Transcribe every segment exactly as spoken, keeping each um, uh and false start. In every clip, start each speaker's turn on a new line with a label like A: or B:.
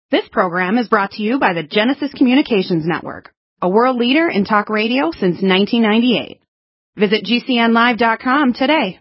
A: This program is brought to you by the Genesis Communications Network, a world leader in talk radio since nineteen ninety-eight. Visit G C N live dot com today.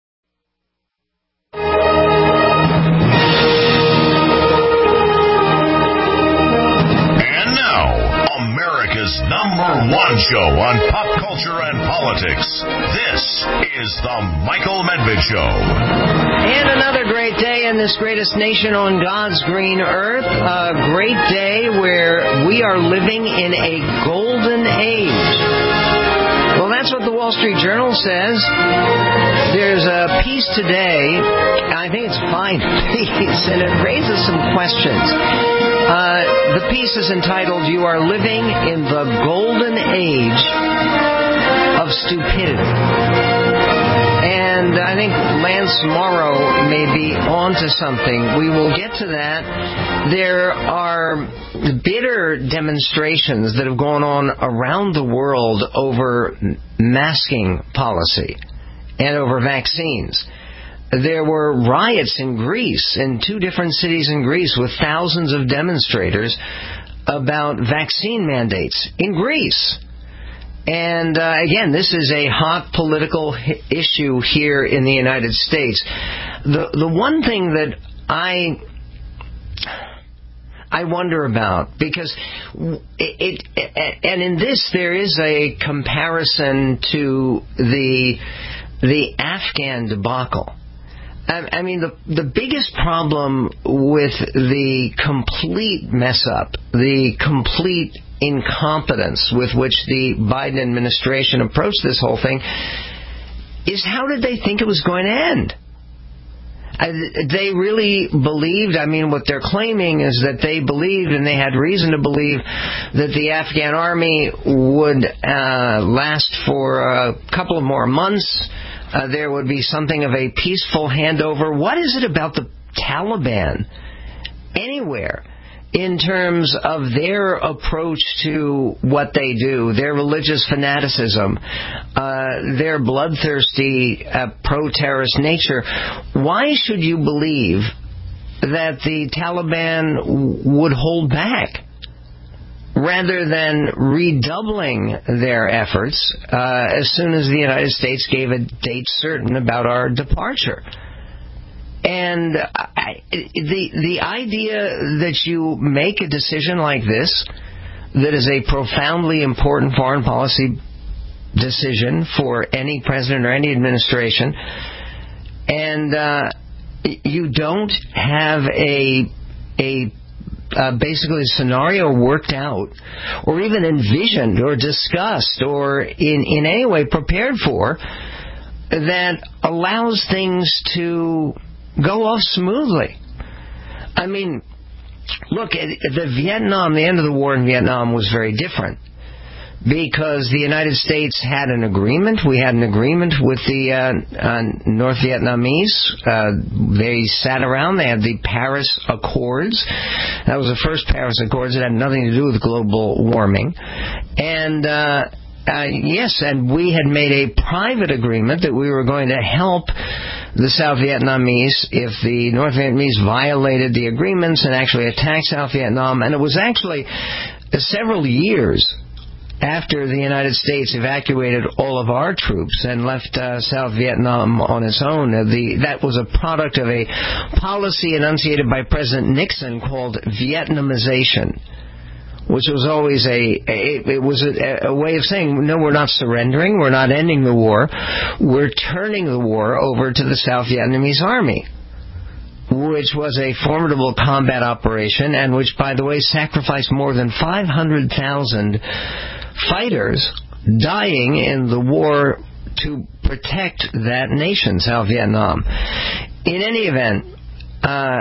B: And now, America's number one show on pop culture and politics. This is The Michael Medved Show.
C: And another great day in this greatest nation on God's green earth. A great day where we are living in a golden age. Well, that's what the Wall Street Journal says. There's a piece today, and I think it's a fine piece, and it raises some questions. Uh, the piece is entitled, "You Are Living in the Golden Age of Stupidity." And I think Lance Morrow may be onto something. We will get to that. There are bitter demonstrations that have gone on around the world over masking policy and over vaccines. There were riots in Greece, in two different cities in Greece, with thousands of demonstrators about vaccine mandates in Greece. And uh, again, this is a hot political h- issue here in the United States. The the one thing that I I wonder about, because it, it, it and in this there is a comparison to the the Afghan debacle. I mean, the the biggest problem with the complete mess up, the complete incompetence with which the Biden administration approached this whole thing, is how did they think it was going to end? Uh, they really believed, I mean, what they're claiming is that they believed, and they had reason to believe, that the Afghan army would uh, last for a couple of more months. Uh, there would be something of a peaceful handover. What is it about the Taliban anywhere in terms of their approach to what they do, their religious fanaticism, uh, their bloodthirsty uh, pro-terrorist nature? Why should you believe that the Taliban w- would hold back rather than redoubling their efforts uh, as soon as the United States gave a date certain about our departure? And I, the the idea that you make a decision like this, that is a profoundly important foreign policy decision for any president or any administration, and uh, you don't have a a Uh, basically a scenario worked out or even envisioned or discussed or in, in any way prepared for that allows things to go off smoothly. I mean, look, the Vietnam, the end of the war in Vietnam was very different, because the United States had an agreement. We had an agreement with the uh, uh, North Vietnamese. Uh, they sat around. They had the Paris Accords. That was the first Paris Accords. It had nothing to do with global warming. And uh, uh, yes, and we had made a private agreement that we were going to help the South Vietnamese if the North Vietnamese violated the agreements and actually attacked South Vietnam. And it was actually several years after the United States evacuated all of our troops and left uh, South Vietnam on its own. Uh, the, that was a product of a policy enunciated by President Nixon called Vietnamization, which was always a, a it was a, a way of saying, no, we're not surrendering, we're not ending the war, we're turning the war over to the South Vietnamese army, which was a formidable combat operation, and which, by the way, sacrificed more than five hundred thousand fighters dying in the war to protect that nation, South Vietnam. In any event, uh,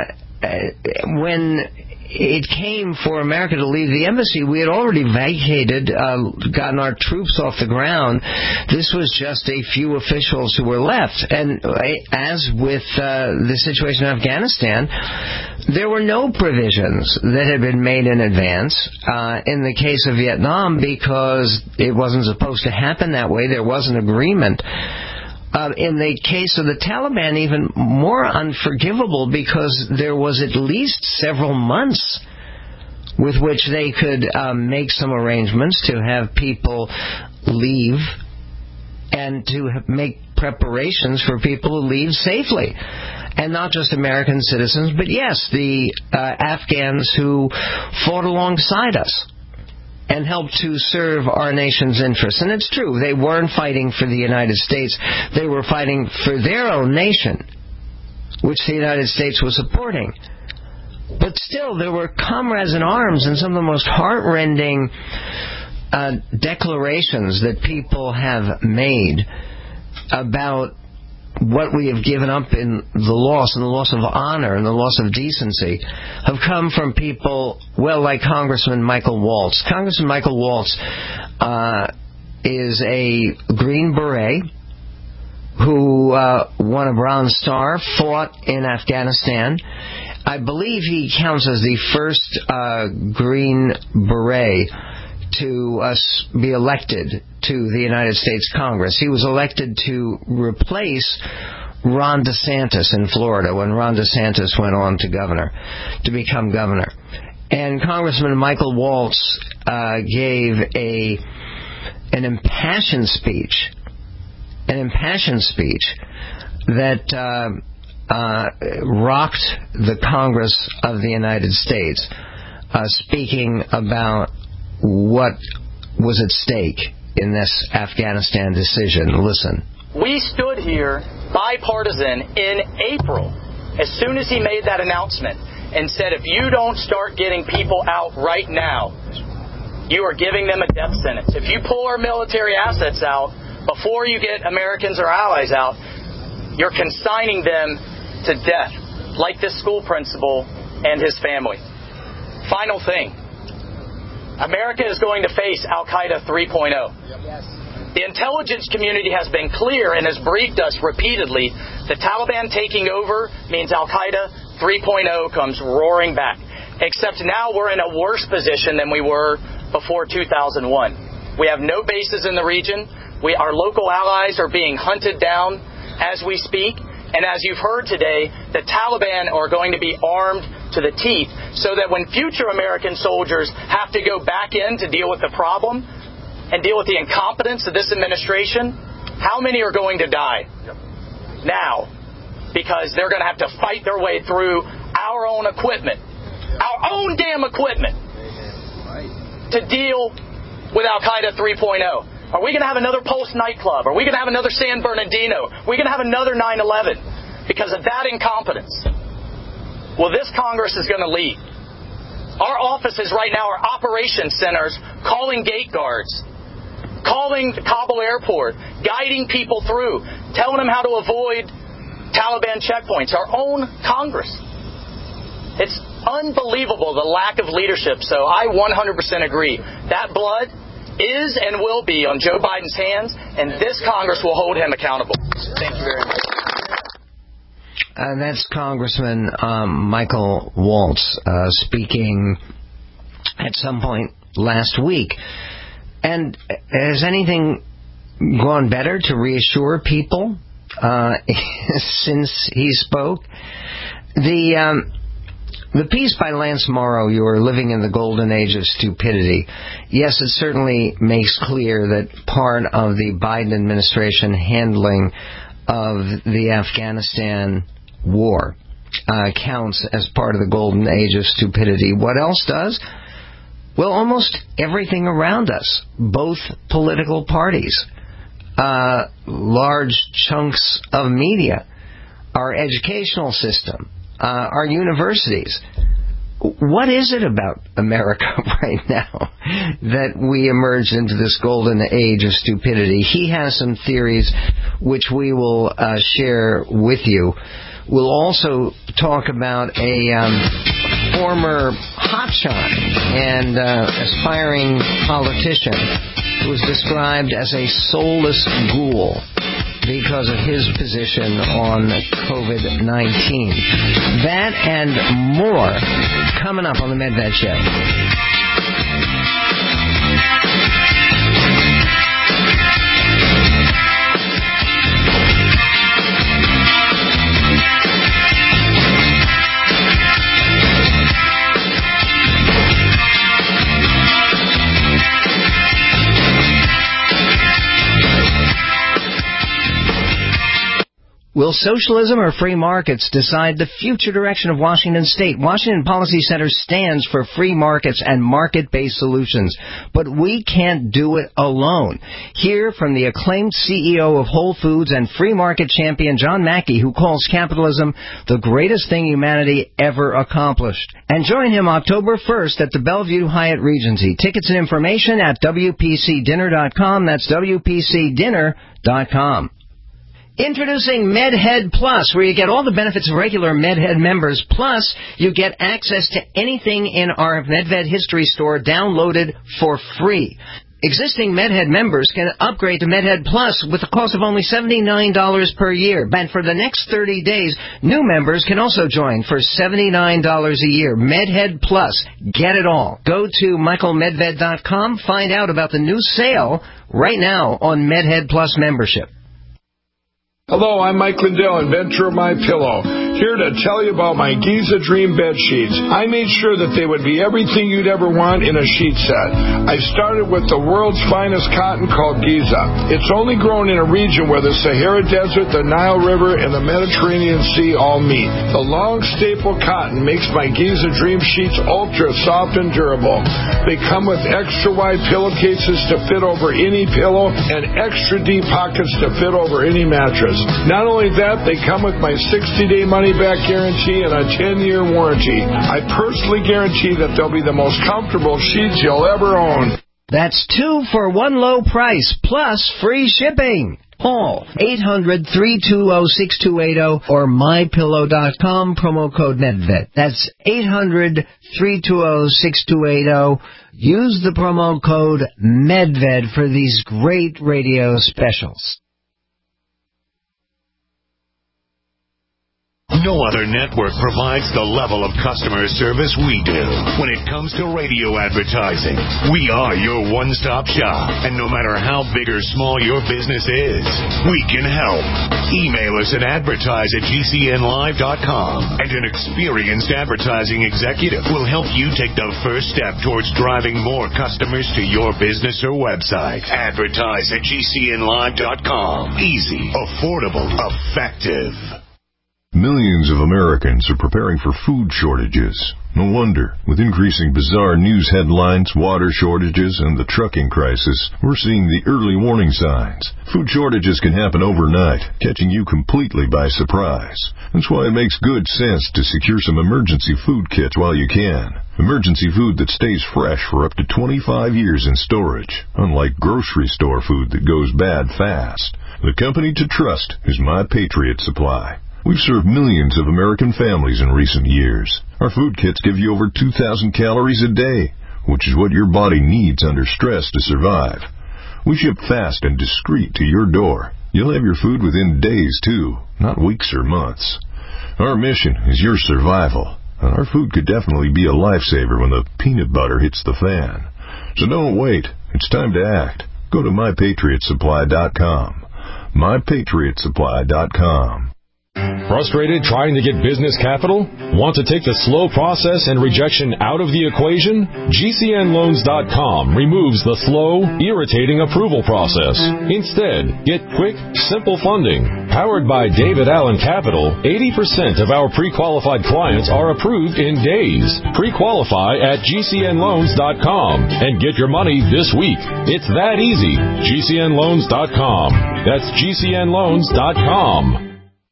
C: when it came for America to leave the embassy, we had already vacated, uh, gotten our troops off the ground. This was just a few officials who were left. And as with uh, the situation in Afghanistan, there were no provisions that had been made in advance uh, in the case of Vietnam, because it wasn't supposed to happen that way. There was an agreement. Uh, in the case of the Taliban, even more unforgivable, because there was at least several months with which they could um, make some arrangements to have people leave and to make preparations for people to leave safely. And not just American citizens, but yes, the uh, Afghans who fought alongside us and helped to serve our nation's interests. And it's true, they weren't fighting for the United States. They were fighting for their own nation, which the United States was supporting. But still, there were comrades in arms and some of the most heartrending uh, declarations that people have made about what we have given up in the loss, and the loss of honor and the loss of decency, have come from people, well, like Congressman Michael Waltz. Congressman Michael Waltz uh, is a Green Beret who uh, won a Bronze Star, fought in Afghanistan. I believe he counts as the first uh, Green Beret to uh, be elected to the United States Congress. He was elected to replace Ron DeSantis in Florida when Ron DeSantis went on to governor, to become governor. And Congressman Michael Waltz uh, gave a an impassioned speech, an impassioned speech that uh, uh, rocked the Congress of the United States, uh, speaking about what was at stake in this Afghanistan decision. Listen.
D: We stood here, bipartisan, in April, as soon as he made that announcement, and said, if you don't start getting people out right now, you are giving them a death sentence. If you pull our military assets out before you get Americans or allies out, you're consigning them to death, like this school principal and his family. Final thing. America is going to face Al-Qaeda three point oh. Yes. The intelligence community has been clear and has briefed us repeatedly. The Taliban taking over means Al-Qaeda three point oh comes roaring back. Except now we're in a worse position than we were before two thousand one. We have no bases in the region. We, our local allies are being hunted down as we speak. And as you've heard today, the Taliban are going to be armed to the teeth so that when future American soldiers have to go back in to deal with the problem and deal with the incompetence of this administration, how many are going to die now because they're going to have to fight their way through our own equipment, our own damn equipment, to deal with Al-Qaeda three point oh? Are we going to have another Pulse nightclub? Are we going to have another San Bernardino? Are we going to have another nine eleven because of that incompetence? Well, this Congress is going to lead. Our offices right now are operations centers calling gate guards, calling the Kabul airport, guiding people through, telling them how to avoid Taliban checkpoints. Our own Congress. It's unbelievable, the lack of leadership. So I one hundred percent agree. That blood is and will be on Joe Biden's hands, and this Congress will hold him accountable. Thank you very much.
C: And that's Congressman um, Michael Waltz uh, speaking at some point last week. And has anything gone better to reassure people uh, since he spoke? The... Um, The piece by Lance Morrow, "You are living in the golden age of stupidity." Yes, it certainly makes clear that part of the Biden administration handling of the Afghanistan war uh, counts as part of the golden age of stupidity. What else does? Well, almost everything around us, both political parties, uh, large chunks of media, our educational system, Uh, our universities. What is it about America right now that we emerged into this golden age of stupidity? He has some theories which we will uh, share with you. We'll also talk about a um, former hotshot and uh, aspiring politician who was described as a soulless ghoul because of his position on covid nineteen. That and more coming up on the Medved Show. Will socialism or free markets decide the future direction of Washington State? Washington Policy Center stands for free markets and market-based solutions, but we can't do it alone. Hear from the acclaimed C E O of Whole Foods and free market champion John Mackey, who calls capitalism the greatest thing humanity ever accomplished. And join him October first at the Bellevue Hyatt Regency. Tickets and information at W P C dinner dot com. That's W P C dinner dot com. Introducing MedHead Plus, where you get all the benefits of regular MedHead members, plus you get access to anything in our MedVed History Store downloaded for free. Existing MedHead members can upgrade to MedHead Plus with the cost of only seventy-nine dollars per year. And for the next thirty days, new members can also join for seventy-nine dollars a year. MedHead Plus. Get it all. Go to michael medved dot com. Find out about the new sale right now on MedHead Plus membership.
E: Hello, I'm Mike Lindell, inventor of MyPillow, here to tell you about my Giza Dream bed sheets. I made sure that they would be everything you'd ever want in a sheet set. I started with the world's finest cotton called Giza. It's only grown in a region where the Sahara Desert, the Nile River, and the Mediterranean Sea all meet. The long staple cotton makes my Giza Dream sheets ultra soft and durable. They come with extra wide pillowcases to fit over any pillow and extra deep pockets to fit over any mattress. Not only that, they come with my sixty-day money-back guarantee and a ten-year warranty. I personally guarantee that they'll be the most comfortable sheets you'll ever own.
C: That's two for one low price, plus free shipping. Call eight hundred, three two zero, six two eight zero or my pillow dot com, promo code MedVed. That's eight hundred, three two zero, six two eight zero. Use the promo code MedVed for these great radio specials.
B: No other network provides the level of customer service we do. When it comes to radio advertising, we are your one-stop shop. And no matter how big or small your business is, we can help. Email us at advertise at G C N live dot com, and an experienced advertising executive will help you take the first step towards driving more customers to your business or website. Advertise at G C N live dot com. Easy, affordable, effective.
F: Millions of Americans are preparing for food shortages. No wonder. With increasing bizarre news headlines, water shortages, and the trucking crisis, we're seeing the early warning signs. Food shortages can happen overnight, catching you completely by surprise. That's why it makes good sense to secure some emergency food kits while you can. Emergency food that stays fresh for up to twenty-five years in storage, unlike grocery store food that goes bad fast. The company to trust is My Patriot Supply. We've served millions of American families in recent years. Our food kits give you over two thousand calories a day, which is what your body needs under stress to survive. We ship fast and discreet to your door. You'll have your food within days, too, not weeks or months. Our mission is your survival, and our food could definitely be a lifesaver when the peanut butter hits the fan. So don't wait. It's time to act. Go to my patriot supply dot com. my patriot supply dot com.
G: Frustrated trying to get business capital? Want to take the slow process and rejection out of the equation? G C N loans dot com removes the slow, irritating approval process. Instead, get quick, simple funding. Powered by David Allen Capital, eighty percent of our pre-qualified clients are approved in days. Pre-qualify at G C N loans dot com and get your money this week. It's that easy. G C N loans dot com. That's G C N loans dot com.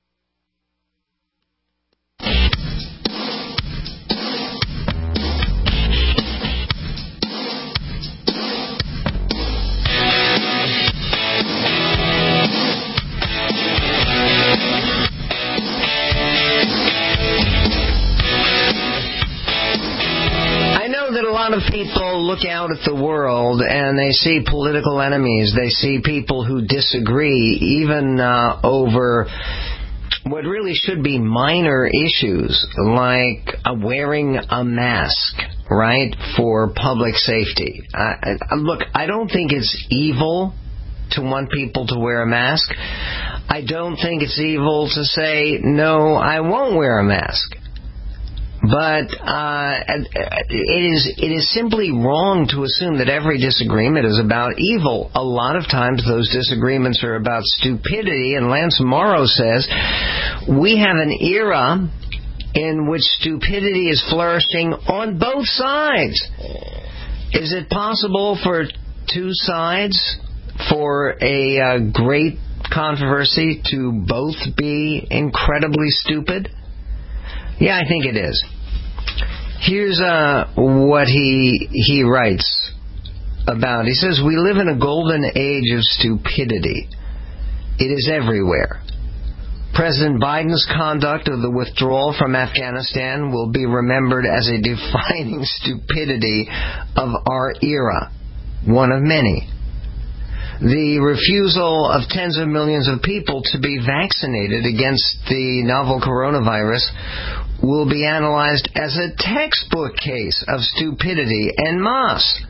C: Of people look out at the world and they see political enemies. They see people who disagree, even uh, over what really should be minor issues, like uh, wearing a mask, right, for public safety. Uh, look, I don't think it's evil to want people to wear a mask. I don't think it's evil to say, no, I won't wear a mask. But uh, it is it is simply wrong to assume that every disagreement is about evil. A lot of times those disagreements are about stupidity, and Lance Morrow says we have an era in which stupidity is flourishing on both sides. Is it possible for two sides, for a uh, great controversy, to both be incredibly stupid? Yeah, I think it is. Here's uh, what he he writes about. He says, we live in a golden age of stupidity. It is everywhere. President Biden's conduct of the withdrawal from Afghanistan will be remembered as a defining stupidity of our era, one of many. The refusal of tens of millions of people to be vaccinated against the novel coronavirus will be analyzed as a textbook case of stupidity en masse.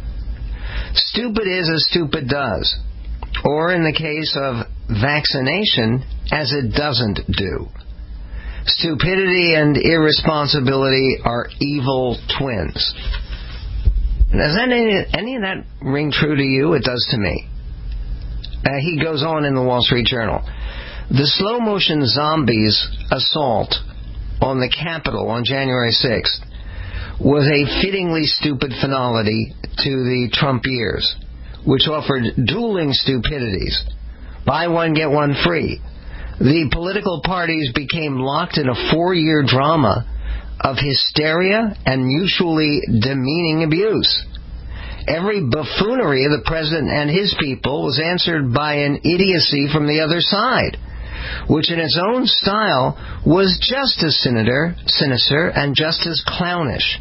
C: Stupid is as stupid does, or in the case of vaccination, as it doesn't do. Stupidity and irresponsibility are evil twins. Does any, any of that ring true to you? It does to me. Uh, he goes on in the Wall Street Journal. The slow-motion zombies assault on the Capitol on January sixth was a fittingly stupid finality to the Trump years, which offered dueling stupidities. Buy one, get one free. The political parties became locked in a four-year drama of hysteria and mutually demeaning abuse. Every buffoonery of the president and his people was answered by an idiocy from the other side, which in its own style was just as sinister, sinister and just as clownish.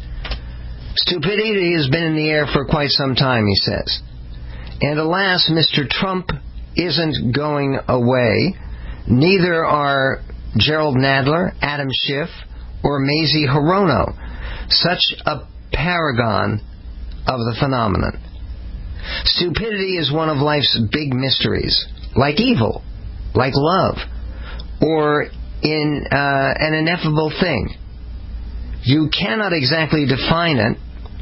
C: Stupidity has been in the air for quite some time, he says. And alas, Mister Trump isn't going away. Neither are Gerald Nadler, Adam Schiff, or Mazie Hirono, such a paragon of the phenomenon. Stupidity is one of life's big mysteries, like evil, like love, or in uh, an ineffable thing. You cannot exactly define it,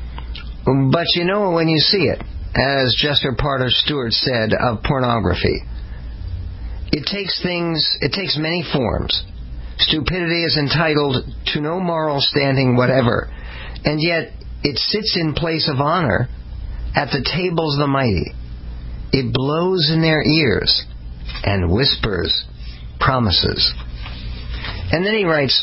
C: but you know it when you see it, as Jester Parter Stewart said of pornography. It takes things, it takes many forms. Stupidity is entitled to no moral standing whatever, and yet it sits in place of honor at the tables of the mighty. It blows in their ears and whispers promises. And then he writes,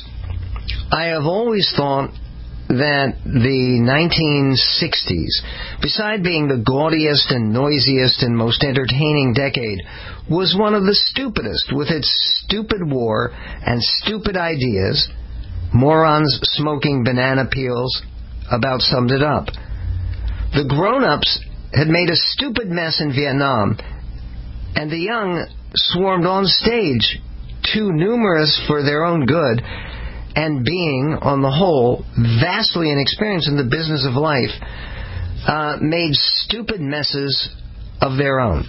C: I have always thought that the nineteen sixties, beside being the gaudiest and noisiest and most entertaining decade, was one of the stupidest, with its stupid war and stupid ideas. Morons smoking banana peels about summed it up. The grown-ups had made a stupid mess in Vietnam, and the young swarmed on stage, too numerous for their own good, and being, on the whole, vastly inexperienced in the business of life, uh, made stupid messes of their own.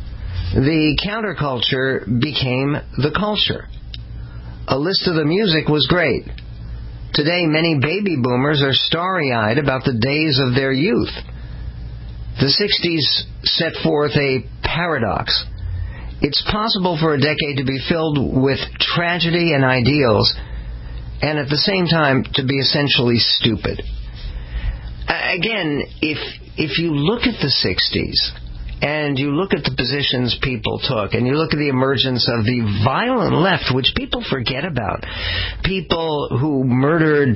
C: The counterculture became the culture. A list of the music was great. Today, many baby boomers are starry-eyed about the days of their youth. The sixties set forth a paradox. It's possible for a decade to be filled with tragedy and ideals, and at the same time to be essentially stupid. Again, if if you look at the sixties, and you look at the positions people took, and you look at the emergence of the violent left, which people forget about, people who murdered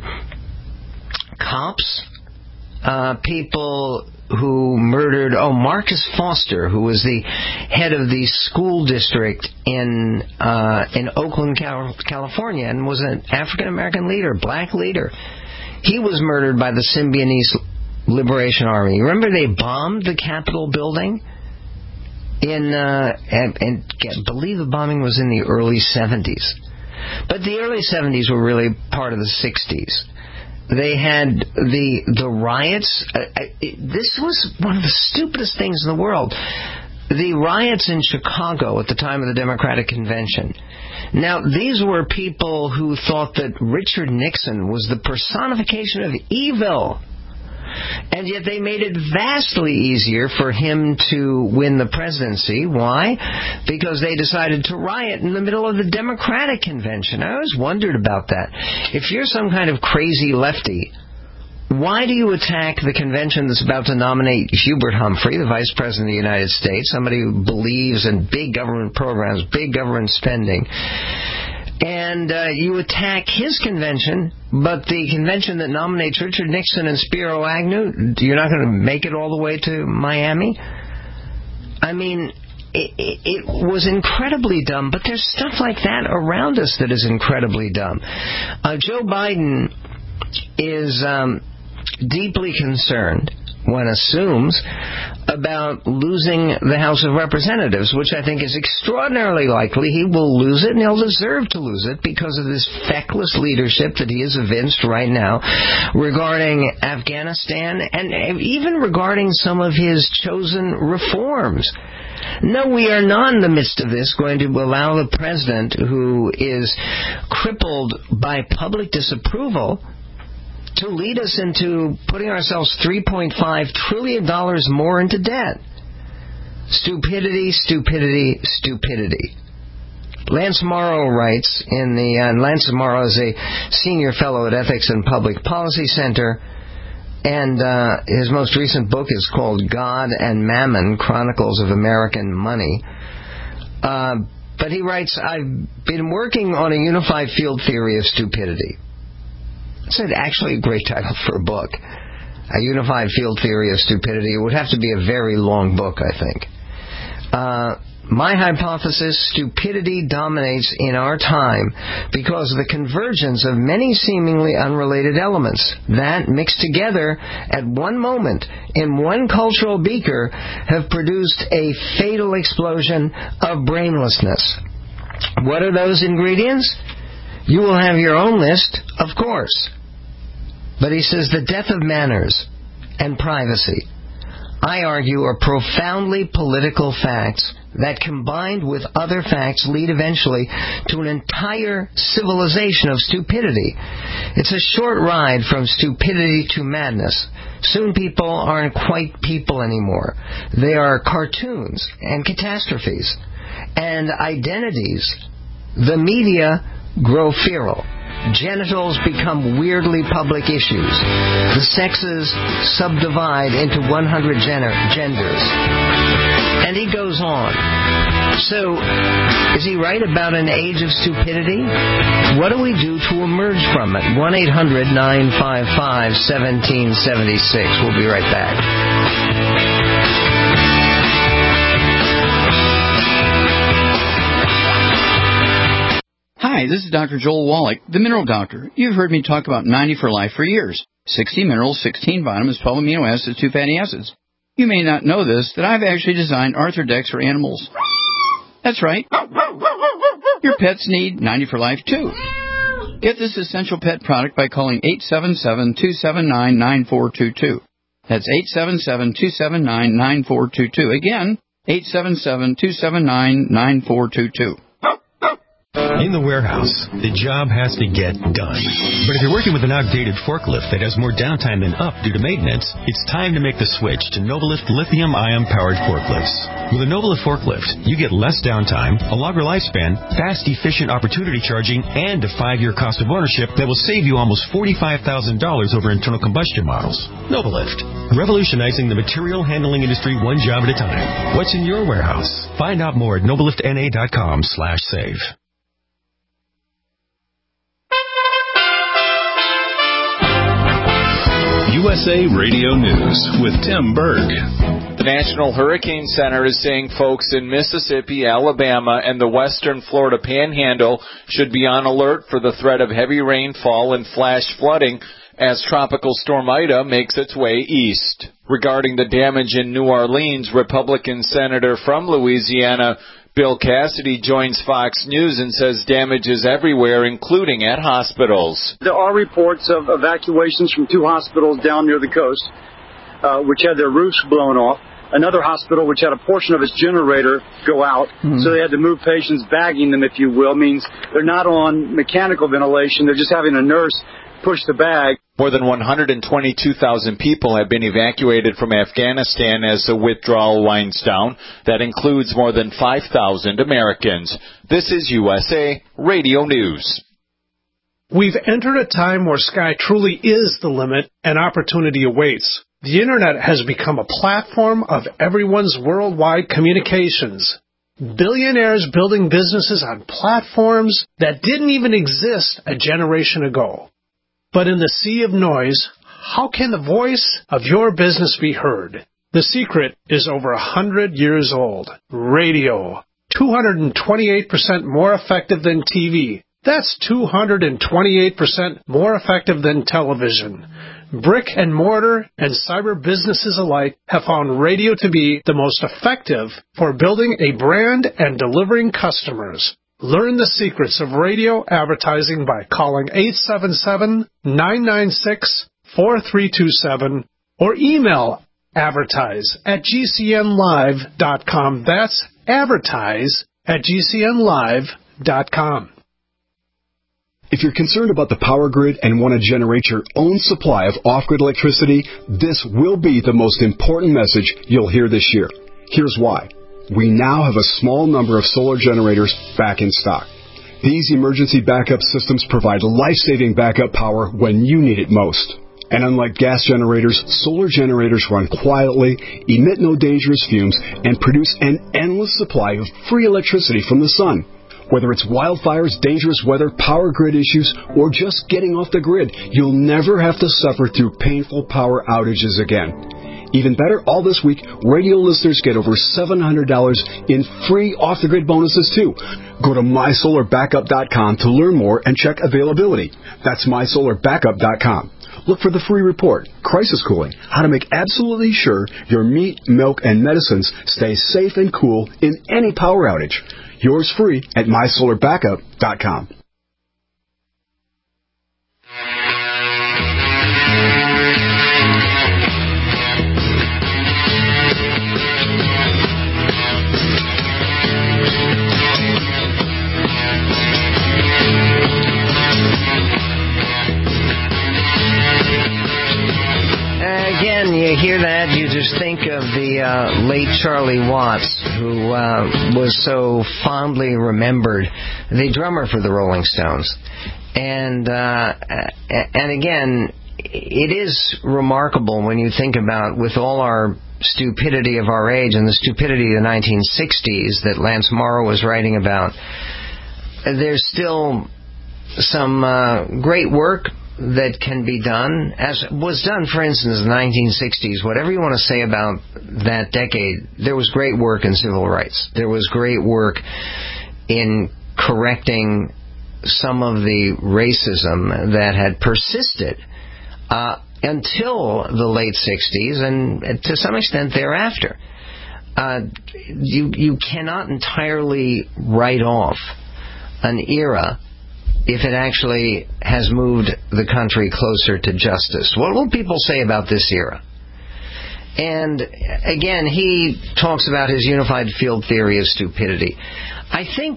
C: cops, uh, people who murdered, oh, Marcus Foster, who was the head of the school district in uh, in Oakland, California, and was an African-American leader, black leader. He was murdered by the Symbionese Liberation Army. Remember they bombed the Capitol building? In uh, and, and I believe the bombing was in the early seventies. But the early seventies were really part of the sixties. They had the the riots. Uh, it, this was one of the stupidest things in the world. The riots in Chicago at the time of the Democratic Convention Now, these were people who thought that Richard Nixon was the personification of evil. And yet they made it vastly easier for him to win the presidency. Why? Because they decided to riot in the middle of the Democratic convention. I always wondered about that. If you're some kind of crazy lefty, why do you attack the convention that's about to nominate Hubert Humphrey, the Vice President of the United States, somebody who believes in big government programs, big government spending, and uh, you attack his convention, but the convention that nominates Richard Nixon and Spiro Agnew, you're not going to make it all the way to Miami? I mean, it, it, it was incredibly dumb, but there's stuff like that around us that is incredibly dumb. Uh, Joe Biden is um, deeply concerned, one assumes, about losing the House of Representatives, which I think is extraordinarily likely. He will lose it, and he'll deserve to lose it because of this feckless leadership that he has evinced right now regarding Afghanistan and even regarding some of his chosen reforms. No, we are not in the midst of this going to allow the president, who is crippled by public disapproval, to lead us into putting ourselves three point five trillion dollars more into debt. Stupidity, stupidity, stupidity. Lance Morrow writes in the, uh, and Lance Morrow is a senior fellow at Ethics and Public Policy Center, and uh, his most recent book is called God and Mammon, Chronicles of American Money. Uh, but he writes, I've been working on a unified field theory of stupidity. It's actually a great title for a book. A Unified Field Theory of Stupidity. It would have to be a very long book, I think. Uh, my hypothesis, stupidity dominates in our time because of the convergence of many seemingly unrelated elements that, mixed together at one moment in one cultural beaker, have produced a fatal explosion of brainlessness. What are those ingredients? You will have your own list, of course. But he says the death of manners and privacy, I argue, are profoundly political facts that, combined with other facts, lead eventually to an entire civilization of stupidity. It's a short ride from stupidity to madness. Soon people aren't quite people anymore. They are cartoons and catastrophes and identities. The media grow feral. Genitals become weirdly public issues. The sexes subdivide into one hundred genders. And he goes on. So, is he right about an age of stupidity? What do we do to emerge from it? one eight hundred nine five five one seven seven six. We'll be right back.
H: Hi, this is Doctor Joel Wallach, the Mineral Doctor. You've heard me talk about ninety for Life for years. sixty minerals, sixteen vitamins, twelve amino acids, two fatty acids. You may not know this, that I've actually designed Arthrodex for animals. That's right. Your pets need ninety for Life, too. Get this essential pet product by calling eight seven seven, two seven nine, nine four two two. That's eight seven seven, two seven nine, nine four two two. Again, eight seven seven, two seven nine, nine four two two.
I: In the warehouse, the job has to get done. But if you're working with an outdated forklift that has more downtime than up due to maintenance, it's time to make the switch to Novalift lithium-ion powered forklifts. With a Novalift forklift, you get less downtime, a longer lifespan, fast, efficient opportunity charging, and a five-year cost of ownership that will save you almost forty-five thousand dollars over internal combustion models. Novalift, revolutionizing the material handling industry one job at a time. What's in your warehouse? Find out more at novaliftna.com slash save.
J: U S A Radio News with Tim Berg.
K: The National Hurricane Center is saying folks in Mississippi, Alabama, and the western Florida Panhandle should be on alert for the threat of heavy rainfall and flash flooding as Tropical Storm Ida makes its way east. Regarding the damage in New Orleans, Republican Senator from Louisiana Bill Cassidy joins Fox News and says damage is everywhere, including at hospitals.
L: There are reports of evacuations from two hospitals down near the coast, uh, which had their roofs blown off. another hospital which had a portion of its generator go out, mm-hmm. so they had to move patients, bagging them, if you will. Means they're not on mechanical ventilation. They're just having a nurse push the bag.
K: More than one hundred twenty-two thousand people have been evacuated from Afghanistan as the withdrawal winds down. That includes more than five thousand Americans. This is U S A Radio News.
M: We've entered a time where sky truly is the limit and opportunity awaits. The Internet has become a platform of everyone's worldwide communications. Billionaires building businesses on platforms that didn't even exist a generation ago. But in the sea of noise, how can the voice of your business be heard? The secret is over a hundred years old. Radio. two hundred twenty-eight percent more effective than T V. That's two hundred twenty-eight percent more effective than television. Brick and mortar and cyber businesses alike have found radio to be the most effective for building a brand and delivering customers. Learn the secrets of radio advertising by calling eight seven seven, nine nine six, four three two seven or email advertise at g c n live dot com. That's advertise at g c n live dot com.
N: If you're concerned about the power grid and want to generate your own supply of off-grid electricity, this will be the most important message you'll hear this year. Here's why. We now have a small number of solar generators back in stock. These emergency backup systems provide life-saving backup power when you need it most. And unlike gas generators, solar generators run quietly, emit no dangerous fumes, and produce an endless supply of free electricity from the sun. Whether it's wildfires, dangerous weather, power grid issues, or just getting off the grid, you'll never have to suffer through painful power outages again. Even better, all this week, radio listeners get over seven hundred dollars in free off-the-grid bonuses, too. Go to my solar backup dot com to learn more and check availability. That's my solar backup dot com. Look for the free report, Crisis Cooling, how to make absolutely sure your meat, milk, and medicines stay safe and cool in any power outage. Yours free at my solar backup dot com.
C: Again, you hear that, you just think of the uh, late Charlie Watts, who uh, was so fondly remembered, the drummer for the Rolling Stones. And uh, and again, it is remarkable when you think about, with all our stupidity of our age and the stupidity of the nineteen sixties that Lance Morrow was writing about, there's still some uh, great work that can be done, as was done, for instance, in the nineteen sixties. Whatever you want to say about that decade, there was great work in civil rights. There was great work in correcting some of the racism that had persisted uh, until the late sixties and to some extent thereafter. Uh, you you cannot entirely write off an era if it actually has moved the country closer to justice. What will people say about this era? And again, he talks about his unified field theory of stupidity. I think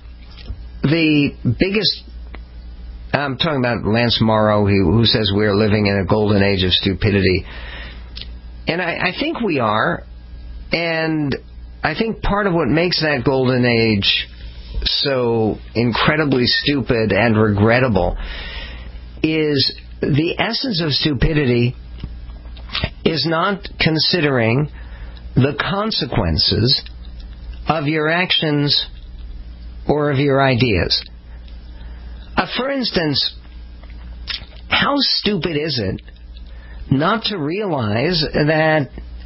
C: the biggest, I'm talking about Lance Morrow, who, who says we're living in a golden age of stupidity. And I, I think we are. And I think part of what makes that golden age so incredibly stupid and regrettable is the essence of stupidity is not considering the consequences of your actions or of your ideas. Uh, for instance, how stupid is it not to realize that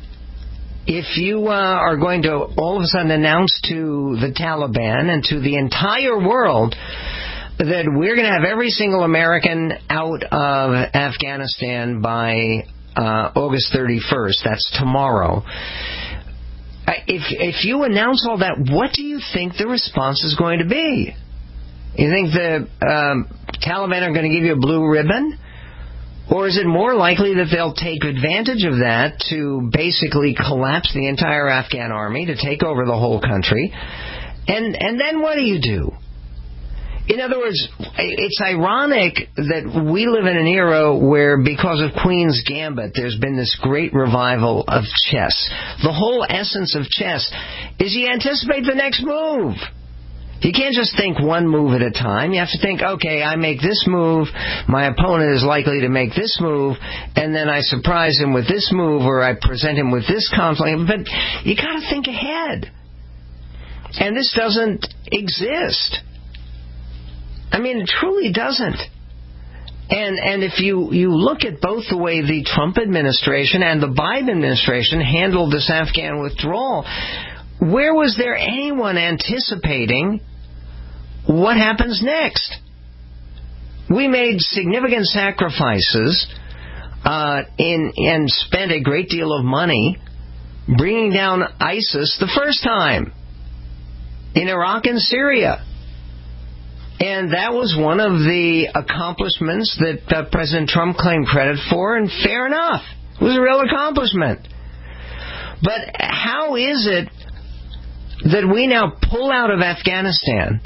C: if you uh, are going to all of a sudden announce to the Taliban and to the entire world that we're going to have every single American out of Afghanistan by uh, August thirty-first, that's tomorrow. If if you announce all that, what do you think the response is going to be? You think the um, Taliban are going to give you a blue ribbon? Or is it more likely that they'll take advantage of that to basically collapse the entire Afghan army, to take over the whole country? And and then what do you do? In other words, it's ironic that we live in an era where, because of Queen's Gambit, there's been this great revival of chess. The whole essence of chess is you anticipate the next move. You can't just think one move at a time. You have to think, okay, I make this move, my opponent is likely to make this move, and then I surprise him with this move, or I present him with this conflict. But you got to think ahead. And this doesn't exist. I mean, it truly doesn't. And and if you, you look at both the way the Trump administration and the Biden administration handled this Afghan withdrawal, where was there anyone anticipating what happens next? We made significant sacrifices uh, in and spent a great deal of money bringing down ISIS the first time in Iraq and Syria. And that was one of the accomplishments that uh, President Trump claimed credit for, and fair enough. It was a real accomplishment. But how is it that we now pull out of Afghanistan,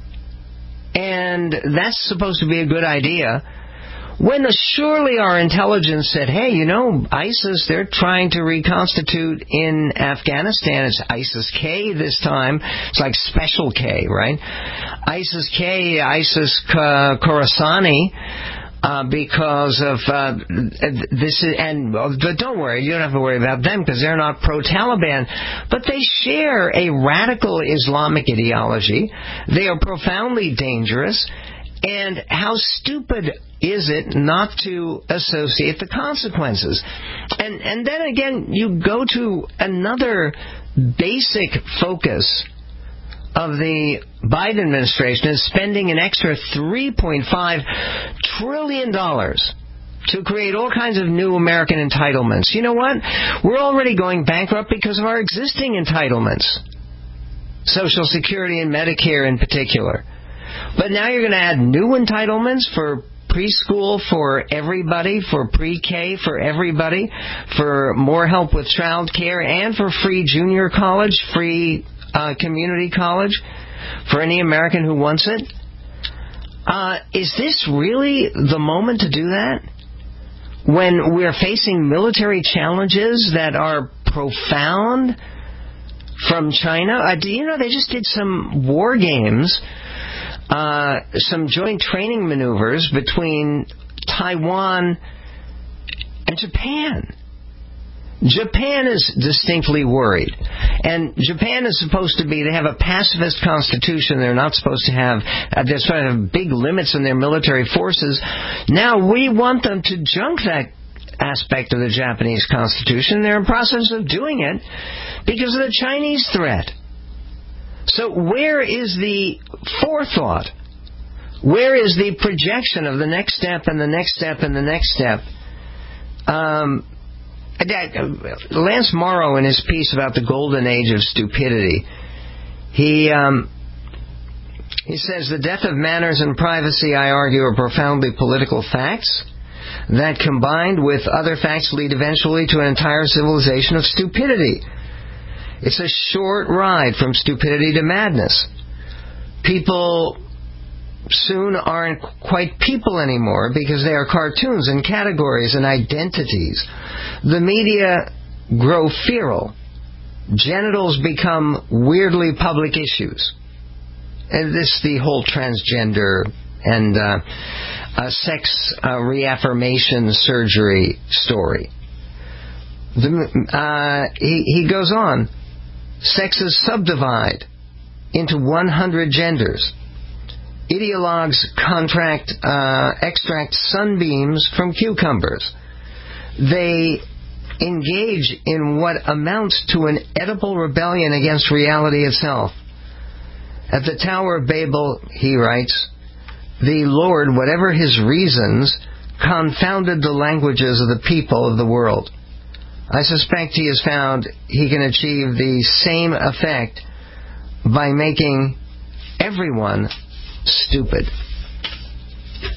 C: and that's supposed to be a good idea, when surely our intelligence said, hey, you know, ISIS, they're trying to reconstitute in Afghanistan. It's ISIS-K this time. It's like Special K, right? ISIS-K, ISIS uh, Khorasani, Uh, because of uh, this, is, and uh, don't worry, you don't have to worry about them because they're not pro-Taliban, but they share a radical Islamic ideology. They are profoundly dangerous, and how stupid is it not to associate the consequences? And and then again, you go to another basic focus of the Biden administration is spending an extra three point five trillion dollars to create all kinds of new American entitlements. You know what? We're already going bankrupt because of our existing entitlements. Social Security and Medicare in particular. But now you're going to add new entitlements for preschool for everybody, for pre-K for everybody, for more help with child care, and for free junior college, free Uh, community college for any American who wants it. Uh, is this really the moment to do that? When we're facing military challenges that are profound from China? Uh, do you know they just did some war games, uh, some joint training maneuvers between Taiwan and Japan? Japan is distinctly worried. And Japan is supposed to be, they have a pacifist constitution. They're not supposed to have, uh, they're supposed to have big limits in their military forces. Now we want them to junk that aspect of the Japanese constitution. They're in the process of doing it because of the Chinese threat. So where is the forethought? Where is the projection of the next step and the next step and the next step? Um... Lance Morrow, in his piece about the golden age of stupidity, he um, he says, the death of manners and privacy, I argue, are profoundly political facts that, combined with other facts, lead eventually to an entire civilization of stupidity. It's a short ride from stupidity to madness. People soon aren't quite people anymore because they are cartoons and categories and identities. The media grow feral. Genitals become weirdly public issues. And this the whole transgender and uh, uh, sex uh, reaffirmation surgery story. The, uh, he, he goes on. Sexes subdivide into one hundred genders. Ideologues contract, uh, extract sunbeams from cucumbers. They engage in what amounts to an edible rebellion against reality itself. At the Tower of Babel, he writes, the Lord, whatever his reasons, confounded the languages of the people of the world. I suspect he has found he can achieve the same effect by making everyone stupid.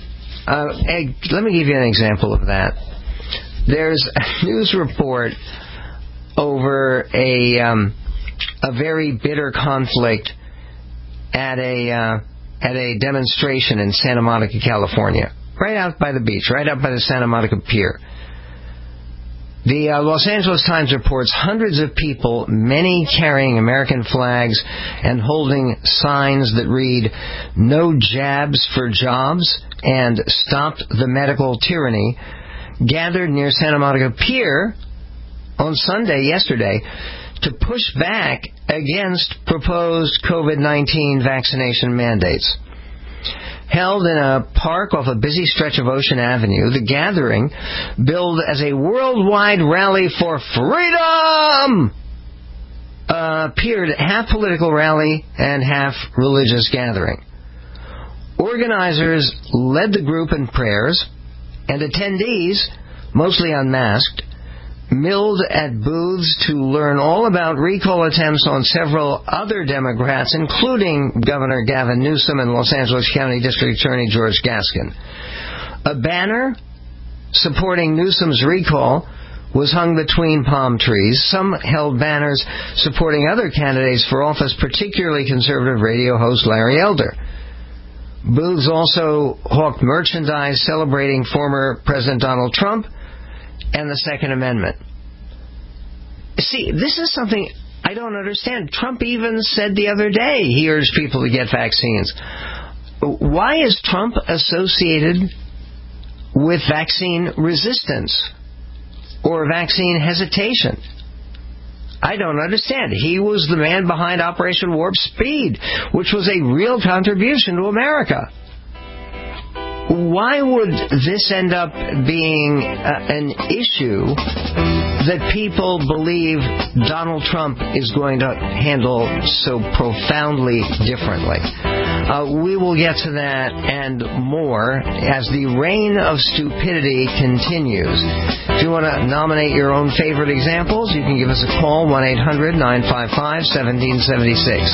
C: Uh, hey, let me give you an example of that. There's a news report over a um, a very bitter conflict at a uh, at a demonstration in Santa Monica, California, right out by the beach, right out by the Santa Monica Pier. The uh, Los Angeles Times reports hundreds of people, many carrying American flags and holding signs that read, "No jabs for jobs" and "Stop the medical tyranny," gathered near Santa Monica Pier on Sunday, yesterday, to push back against proposed COVID nineteen vaccination mandates. Held in a park off a busy stretch of Ocean Avenue, the gathering, billed as a worldwide rally for freedom, uh, appeared half political rally and half religious gathering. Organizers led the group in prayers, and attendees, mostly unmasked, milled at booths to learn all about recall attempts on several other Democrats, including Governor Gavin Newsom and Los Angeles County District Attorney George Gaskin. A banner supporting Newsom's recall was hung between palm trees. Some held banners supporting other candidates for office, particularly conservative radio host Larry Elder. Booths also hawked merchandise celebrating former President Donald Trump and the Second Amendment. See, this is something I don't understand. Trump even said the other day he urged people to get vaccines. Why is Trump associated with vaccine resistance or vaccine hesitation? I don't understand. He was the man behind Operation Warp Speed, which was a real contribution to America. Why would this end up being uh, an issue that people believe Donald Trump is going to handle so profoundly differently? Uh, we will get to that and more as the reign of stupidity continues. If you want to nominate your own favorite examples, you can give us a call, one eight hundred nine five five one seven seven six.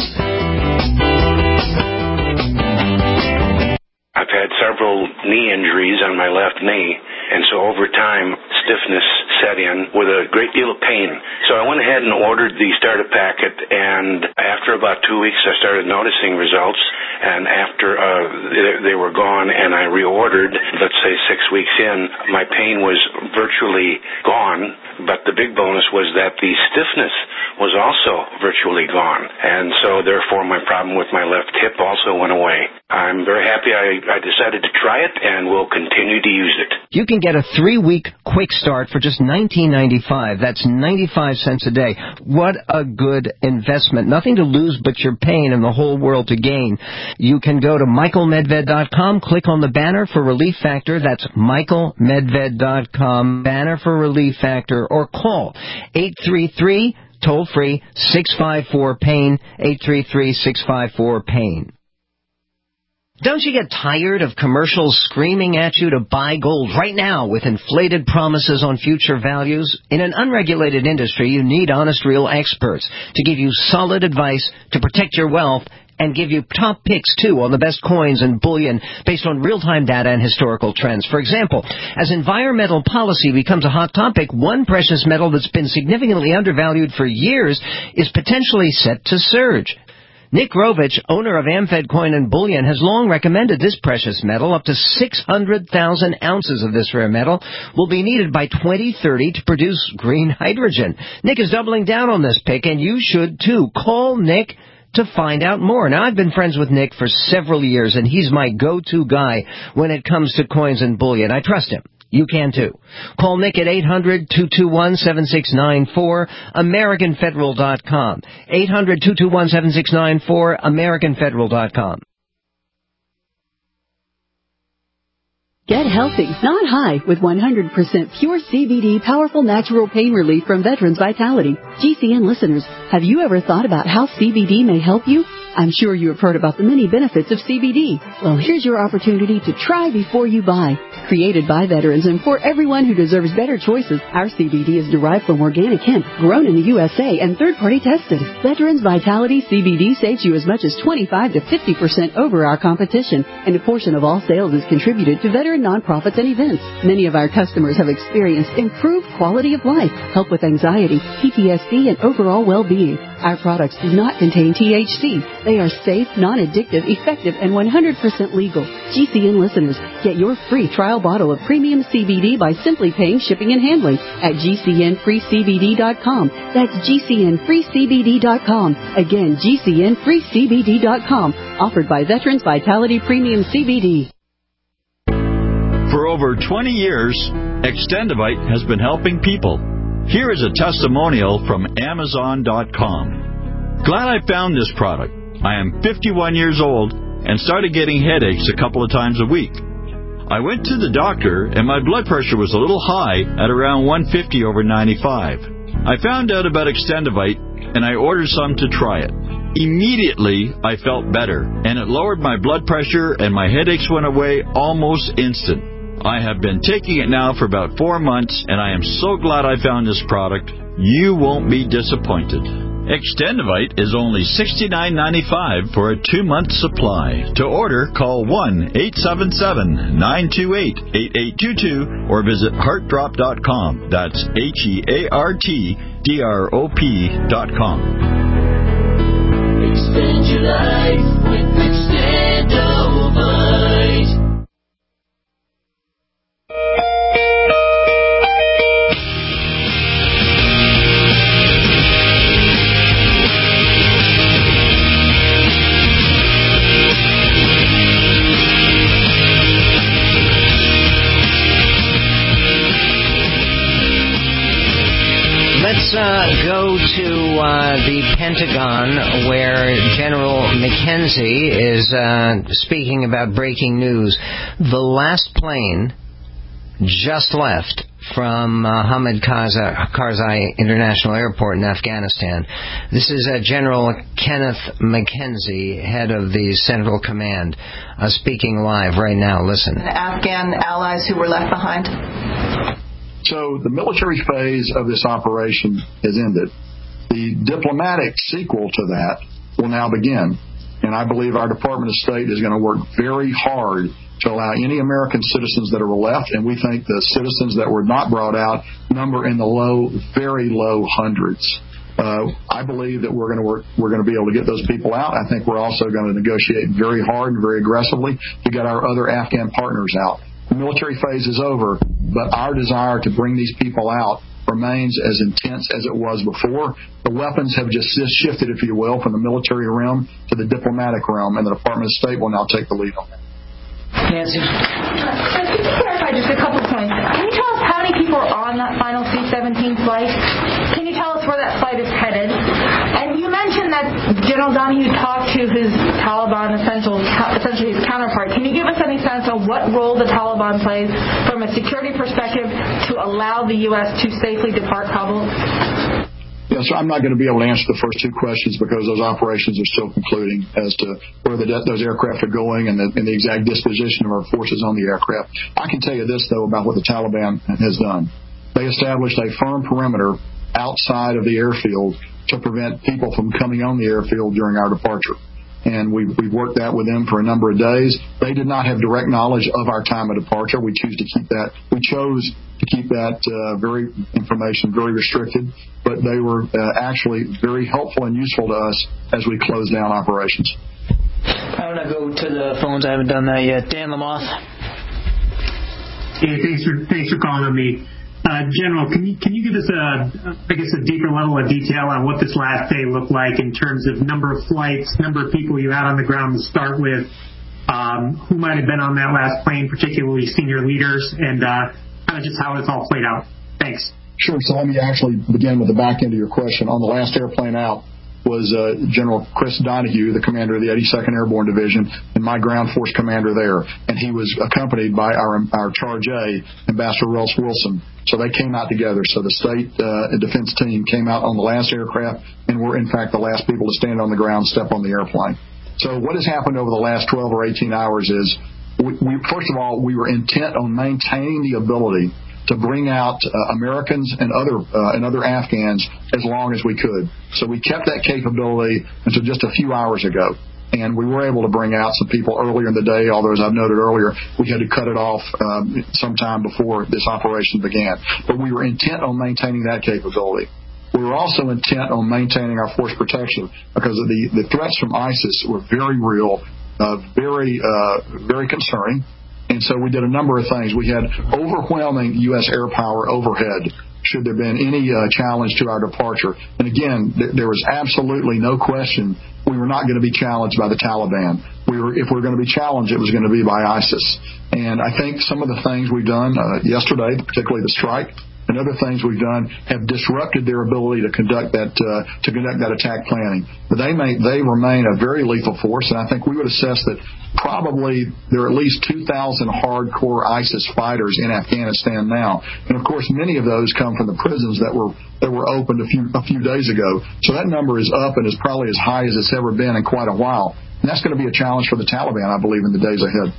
O: I've had several knee injuries on my left knee, and so over time, stiffness set in with a great deal of pain. So I went ahead and ordered the starter packet, and after about two weeks, I started noticing results, and after uh, they, they were gone, and I reordered, let's say six weeks in, my pain was virtually gone, but the big bonus was that the stiffness was also virtually gone, and so therefore my problem with my left hip also went away. I'm very happy I, I decided to try it, and will continue to use it.
C: You can get a three-week quick start for just nineteen ninety-five dollars. That's ninety-five cents a day. What a good investment. Nothing to lose but your pain and the whole world to gain. You can go to michael medved dot com, click on the banner for Relief Factor. That's michael medved dot com, banner for Relief Factor, or call eight three three, toll-free, six five four, pain, eight three three, six five four, pain. Don't you get tired of commercials screaming at you to buy gold right now with inflated promises on future values? In an unregulated industry, you need honest, real experts to give you solid advice to protect your wealth and give you top picks, too, on the best coins and bullion based on real-time data and historical trends. For example, as environmental policy becomes a hot topic, one precious metal that's been significantly undervalued for years is potentially set to surge. Nick Rovich, owner of AmFed Coin and Bullion, has long recommended this precious metal. Up to six hundred thousand ounces of this rare metal will be needed by twenty thirty to produce green hydrogen. Nick is doubling down on this pick, and you should too. Call Nick to find out more. Now, I've been friends with Nick for several years, and he's my go-to guy when it comes to coins and bullion. I trust him. You can too. Call Nick at eight hundred two two one seven six nine four, American Federal dot com. eight hundred two two one seven six nine four, American Federal dot com.
P: Get healthy, not high, with one hundred percent pure C B D powerful natural pain relief from Veterans Vitality. G C N listeners, have you ever thought about how C B D may help you? I'm sure you have heard about the many benefits of C B D. Well, here's your opportunity to try before you buy. Created by veterans and for everyone who deserves better choices, our C B D is derived from organic hemp, grown in the U S A and third-party tested. Veterans Vitality C B D saves you as much as twenty-five to fifty percent over our competition, and a portion of all sales is contributed to veteran nonprofits and events. Many of our customers have experienced improved quality of life, help with anxiety, P T S D, and overall well-being. Our products do not contain T H C. They are safe, non-addictive, effective, and one hundred percent legal. G C N listeners, get your free trial bottle of premium C B D by simply paying shipping and handling at G C N free C B D dot com. That's G C N free C B D dot com. Again, G C N free C B D dot com. Offered by Veterans Vitality Premium C B D.
Q: For over twenty years, Extendivite has been helping people. Here is a testimonial from Amazon dot com. Glad I found this product. I am fifty-one years old and started getting headaches a couple of times a week. I went to the doctor and my blood pressure was a little high at around one fifty over ninety-five. I found out about Extendivite and I ordered some to try it. Immediately, I felt better and it lowered my blood pressure and my headaches went away almost instant. I have been taking it now for about four months, and I am so glad I found this product. You won't be disappointed. Extendivite is only sixty-nine ninety-five for a two-month supply. To order, call one eight seven seven, nine two eight, eight eight two two or visit heart drop dot com. That's H E A R T D R O P dot com.
R: Extend your life with Extendivite.
C: Let's uh, go to uh, the Pentagon, where General McKenzie is uh, speaking about breaking news. The last plane just left from uh, Hamid Karzai International Airport in Afghanistan. This is uh, General Kenneth McKenzie, head of the Central Command, uh, speaking live right now. Listen.
S: The Afghan allies who were left behind.
T: So the military phase of this operation is ended. The diplomatic sequel to that will now begin. And I believe our Department of State is going to work very hard to allow any American citizens that are left, and we think the citizens that were not brought out number in the low, very low hundreds. Uh, I believe that we're going to work, we're going to be able to get those people out. I think we're also going to negotiate very hard and very aggressively to get our other Afghan partners out. The military phase is over, but our desire to bring these people out remains as intense as it was before. The weapons have just shifted, if you will, from the military realm to the diplomatic realm, and the Department of State will now take the lead on that.
C: Nancy?
S: Can you clarify just a couple points? Can you tell us how many people are on that final C seventeen flight? Can you tell us where that flight is headed? And you mentioned that General Donahue talked to his Taliban, essentially his counterpart. Can you give us any sense of what role the Taliban plays from a security perspective to allow the U S to safely depart Kabul?
T: Yes, so I'm not going to be able to answer the first two questions because those operations are still concluding as to where the, those aircraft are going and the, and the exact disposition of our forces on the aircraft. I can tell you this, though, about what the Taliban has done. They established a firm perimeter outside of the airfield to prevent people from coming on the airfield during our departure. And we, we've worked that with them for a number of days. They did not have direct knowledge of our time of departure. We choose to keep that. We chose to keep that uh, very information very restricted, but they were uh, actually very helpful and useful to us as we closed down operations.
C: I want to go to the phones. I haven't done that yet. Dan Lamoth.
U: Hey, thanks for thanks for calling on me. Uh, General, can you can you give us a, I guess, a deeper level of detail on what this last day looked like in terms of number of flights, number of people you had on the ground to start with, um, who might have been on that last plane, particularly senior leaders, and uh, kind of just how it's all played out? Thanks.
T: Sure. So let me actually begin with the back end of your question. On the last airplane out, was uh, General Chris Donahue, the commander of the eighty-second Airborne Division, and my ground force commander there. And he was accompanied by our our Charge A, Ambassador Russ Wilson. So they came out together. So the state uh, defense team came out on the last aircraft and were, in fact, the last people to stand on the ground, step on the airplane. So what has happened over the last twelve or eighteen hours is, we, we first of all, we were intent on maintaining the ability to bring out uh, Americans and other uh, and other Afghans as long as we could. So we kept that capability until just a few hours ago. And we were able to bring out some people earlier in the day, although, as I've noted earlier, we had to cut it off um, sometime before this operation began. But we were intent on maintaining that capability. We were also intent on maintaining our force protection because of the, the threats from ISIS were very real, uh, very, uh, very concerning. And so we did a number of things. We had overwhelming U S air power overhead should there been any uh, challenge to our departure. And again, th- there was absolutely no question we were not going to be challenged by the Taliban. We were, if we were going to be challenged, it was going to be by ISIS. And I think some of the things we've done uh, yesterday, particularly the strike, and other things we've done have disrupted their ability to conduct that uh, to conduct that attack planning. But they may they remain a very lethal force, and I think we would assess that probably there are at least two thousand hardcore ISIS fighters in Afghanistan now, and of course many of those come from the prisons that were that were opened a few a few days ago. So that number is up and is probably as high as it's ever been in quite a while, and that's going to be a challenge for the Taliban, I believe, in the days ahead.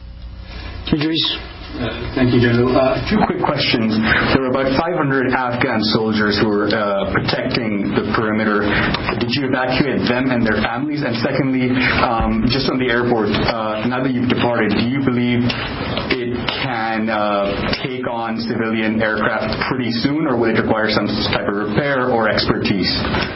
A: Idris. Uh, thank you, General. Uh, two quick questions. There were about five hundred Afghan soldiers who were uh, protecting the perimeter. Did you evacuate them and their families? And secondly, um, just on the airport, uh, now that you've departed, do you believe it can uh, take on civilian aircraft pretty soon, or will it require some type of repair or expertise?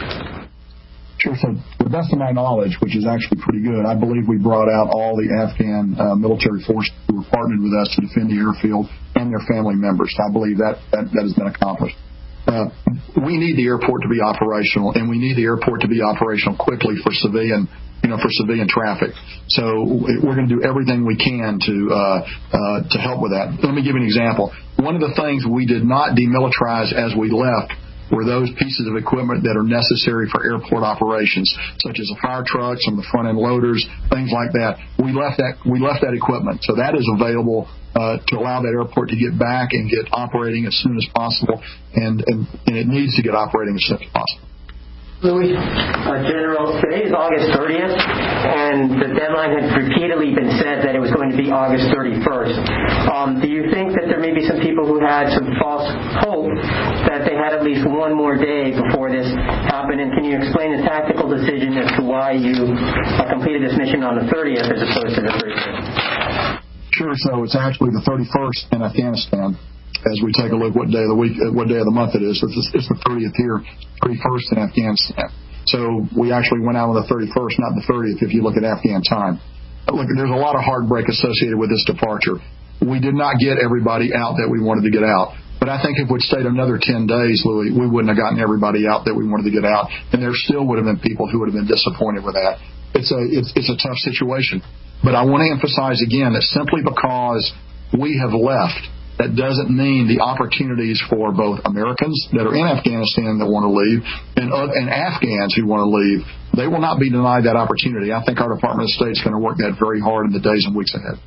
T: Sure. So, to the best of my knowledge, which is actually pretty good, I believe we brought out all the Afghan uh, military forces who were partnered with us to defend the airfield and their family members. I believe that that, that has been accomplished. Uh, we need the airport to be operational, and we need the airport to be operational quickly for civilian, you know, for civilian traffic. So we're going to do everything we can to uh, uh, to help with that. Let me give you an example. One of the things we did not demilitarize as we left were those pieces of equipment that are necessary for airport operations, such as the fire trucks, some of the front-end loaders, things like that. We left that we left that equipment, so that is available uh, to allow that airport to get back and get operating as soon as possible, and, and, and it needs to get operating as soon as possible.
V: Louis? Uh, General, today is August thirtieth, and the deadline had repeatedly been said that it was going to be August thirty-first. Um, do you think that there may be some people who had some false hope that they had at least one more day before this happened? And can you explain the tactical decision as to why you uh, completed this mission on the thirtieth as opposed to the thirty-first?
T: Sure. So it's actually the thirty-first in Afghanistan. As we take a look what day of the week, what day of the month it is. It's, it's the thirtieth here, thirty-first in Afghanistan. So we actually went out on the thirty-first, not the thirtieth, if you look at Afghan time. Look, there's a lot of heartbreak associated with this departure. We did not get everybody out that we wanted to get out. But I think if we'd stayed another ten days, Louis, we wouldn't have gotten everybody out that we wanted to get out. And there still would have been people who would have been disappointed with that. It's a, it's, it's a tough situation. But I want to emphasize again that simply because we have left, that doesn't mean the opportunities for both Americans that are in Afghanistan that want to leave and, uh, and Afghans who want to leave, they will not be denied that opportunity. I think our Department of State is going to work that very hard in the days and weeks ahead.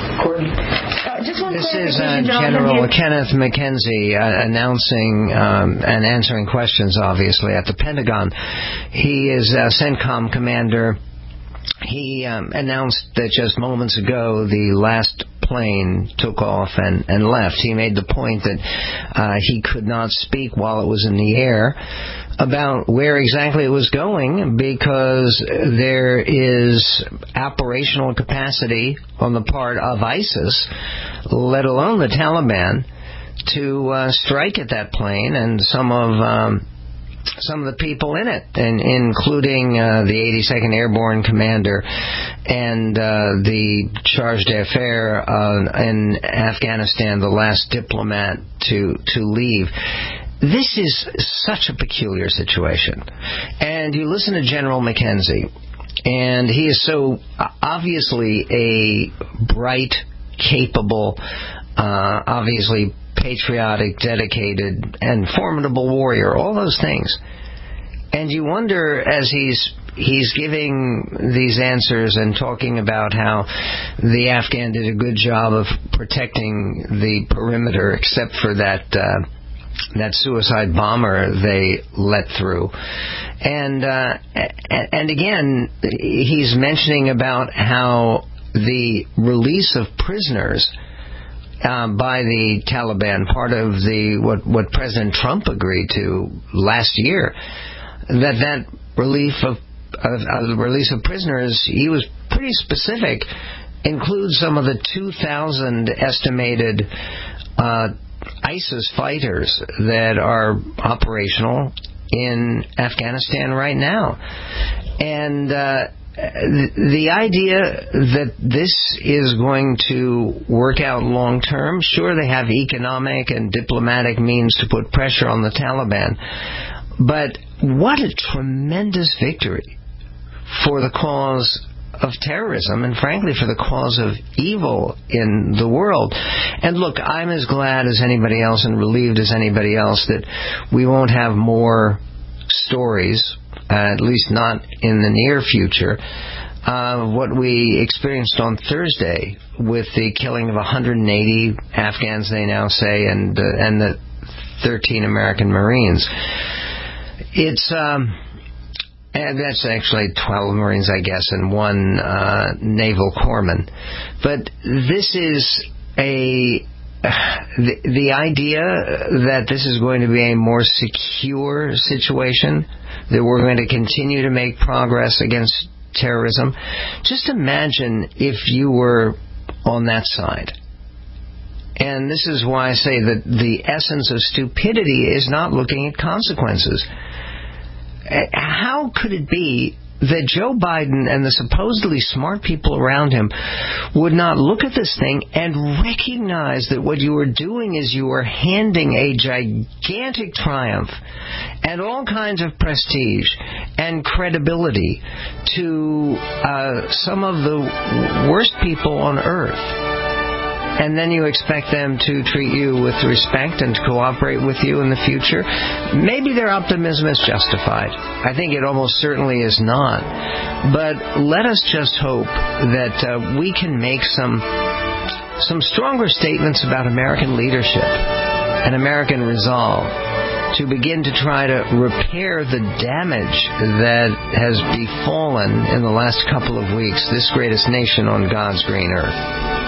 C: Uh, this is uh, General Kenneth McKenzie uh, announcing um, and answering questions, obviously, at the Pentagon. He is uh, CENTCOM commander. He um, announced that just moments ago the last plane took off and, and left. He made the point that uh, he could not speak while it was in the air about where exactly it was going because there is operational capacity on the part of ISIS, let alone the Taliban, to uh, strike at that plane and some of um, some of the people in it, and including uh, the eighty-second Airborne Commander and uh, the Charge d'Affaires uh, in Afghanistan, the last diplomat to to leave. This is such a peculiar situation. And you listen to General McKenzie, and he is so obviously a bright, capable, uh, obviously patriotic, dedicated, and formidable warrior, all those things. And you wonder, as he's he's giving these answers and talking about how the Afghan did a good job of protecting the perimeter, except for that uh, that suicide bomber they let through. And uh, and again, he's mentioning about how the release of prisoners uh, by the Taliban, part of the what what President Trump agreed to last year, that that relief of Of, of the release of prisoners, he was pretty specific, includes some of the two thousand estimated uh, ISIS fighters that are operational in Afghanistan right now. And uh, the idea that this is going to work out long term, sure, they have economic and diplomatic means to put pressure on the Taliban, but what a tremendous victory for the cause of terrorism and, frankly, for the cause of evil in the world. And look, I'm as glad as anybody else and relieved as anybody else that we won't have more stories, uh, at least not in the near future, of uh, what we experienced on Thursday with the killing of one hundred eighty Afghans, they now say, and uh, and the thirteen American Marines. It's... Um, And that's actually twelve Marines, I guess, and one uh, naval corpsman. But this is a the, the idea that this is going to be a more secure situation, that we're going to continue to make progress against terrorism. Just imagine if you were on that side. And this is why I say that the essence of stupidity is not looking at consequences. How could it be that Joe Biden and the supposedly smart people around him would not look at this thing and recognize that what you are doing is you are handing a gigantic triumph and all kinds of prestige and credibility to uh, some of the worst people on earth? And then you expect them to treat you with respect and to cooperate with you in the future? Maybe their optimism is justified. I think it almost certainly is not. But let us just hope that uh, we can make some some stronger statements about American leadership and American resolve to begin to try to repair the damage that has befallen in the last couple of weeks this greatest nation on God's green earth.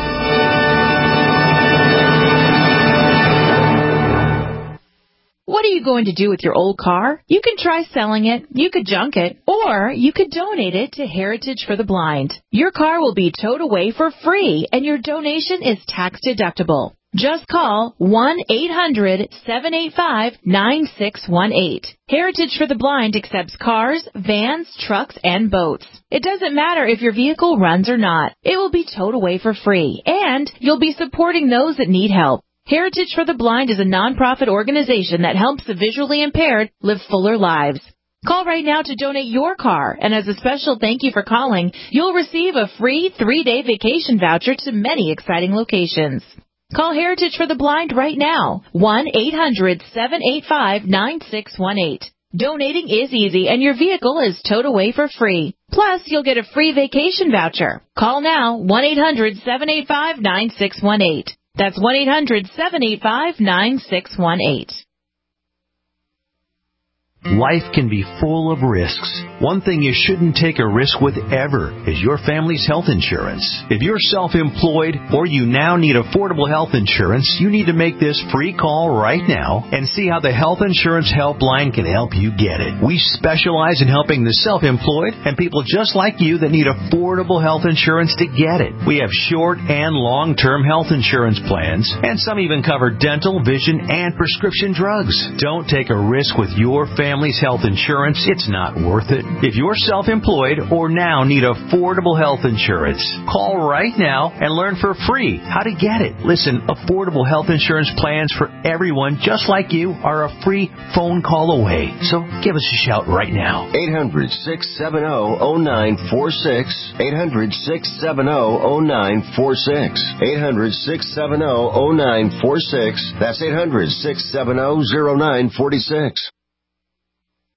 D: What are you going to do with your old car? You can try selling it, you could junk it, or you could donate it to Heritage for the Blind. Your car will be towed away for free, and your donation is tax deductible. Just call one eight hundred seven eight five nine six one eight. Heritage for the Blind accepts cars, vans, trucks, and boats. It doesn't matter if your vehicle runs or not. It will be towed away for free, and you'll be supporting those that need help. Heritage for the Blind is a nonprofit organization that helps the visually impaired live fuller lives. Call right now to donate your car, and as a special thank you for calling, you'll receive a free three-day vacation voucher to many exciting locations. Call Heritage for the Blind right now, one eight hundred seven eight five nine six one eight. Donating is easy, and your vehicle is towed away for free. Plus, you'll get a free vacation voucher. Call now, one eight hundred seven eight five nine six one eight. That's one eight hundred seven eight five nine six one eight.
E: Life can be full of risks. One thing you shouldn't take a risk with ever is your family's health insurance. If you're self-employed or you now need affordable health insurance, you need to make this free call right now and see how the Health Insurance Helpline can help you get it. We specialize in helping the self-employed and people just like you that need affordable health insurance to get it. We have short and long-term health insurance plans, and some even cover dental, vision, and prescription drugs. Don't take a risk with your family. Family's health insurance, it's not worth it. If you're self-employed or now need affordable health insurance, call right now and learn for free how to get it. Listen, affordable health insurance plans for everyone just like you are a free phone call away. So give us a shout right now.
W: eight hundred six seven zero zero nine four six. eight hundred six seven zero zero nine four six. eight hundred six seven zero zero nine four six. That's eight hundred six seven zero zero nine four six.